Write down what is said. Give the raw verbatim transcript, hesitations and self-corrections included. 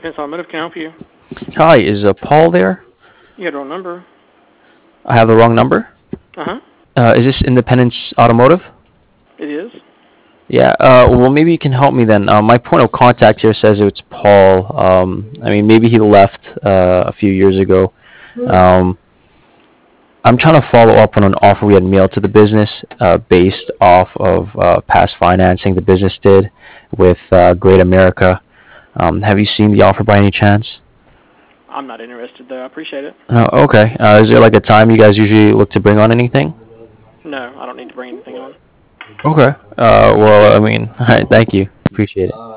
Independence Automotive, can I help you? Hi, is uh, Paul there? You got the wrong number. I have the wrong number. Uh-huh. Uh, is this Independence Automotive? It is. Yeah. Uh, well, maybe you can help me then. Uh, my point of contact here says it's Paul. Um, I mean, maybe he left uh, a few years ago. Um, I'm trying to follow up on an offer we had mailed to the business uh, based off of uh, past financing the business did with uh, Great America. Um, have you seen the offer by any chance? I'm not interested, though. I appreciate it. Oh, okay. Uh, is there like a time you guys usually look to bring on anything? No, I don't need to bring anything on. Okay. Uh, well, I mean, all right. Thank you. Appreciate it.